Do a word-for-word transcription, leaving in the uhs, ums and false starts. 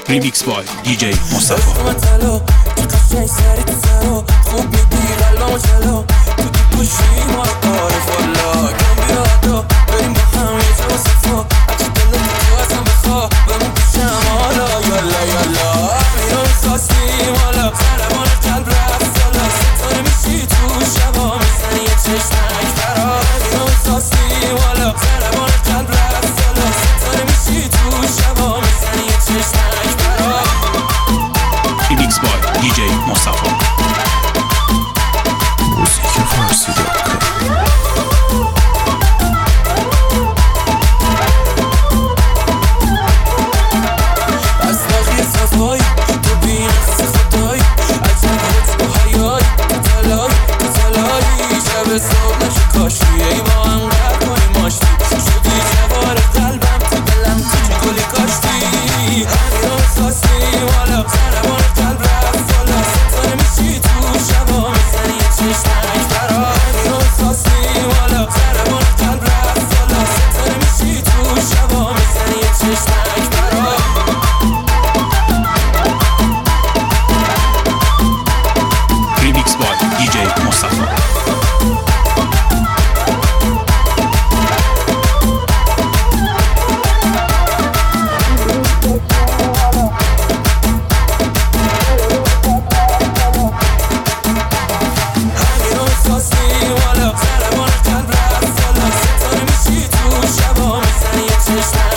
ریمیکس بای دی جی مصطفی. خوب میگی قلبمو چلو تو تو پوشی ما رو عارف والا کم بیا حتا بریم با هم یه جا صفا اگه دلت تو ازم بخوا بمون پیشم حالا یالا یالا همینو میخواستیم حالا سربان قلب رفت حالا ستاره میشی تو شبا میزنی یه چشمک برا همینو میخواستیم حالا سربان قلب رفت حالا ستاره میشی تو شبا میزنی یه چشمک برا ریمیکس بای دی جی مصطفی. موزیک فارسی دات کام. از باقی صفایی تو بینقص خدایی عجب حد تو حیایی تو تلایی تو تلایی شب صبح نشه کاشی ای با هم قرد کنیم آشتی شدی جوار قلبم تو دلم تو که گلی کاشتی همین رو میخواستیم حالا سربان قلب رفت حالا ستاره میشی تو شبا میزنی یه چشمک برا همین رو میخواستیم حالا سربان قلب رفت حالا ستاره میشی تو شبا میزنی یه چشمک برا ریمیکس بای دی جی مصطفی. سربان قلب رفت حالا ستاره میشی تو شبا میزنی یه چشمک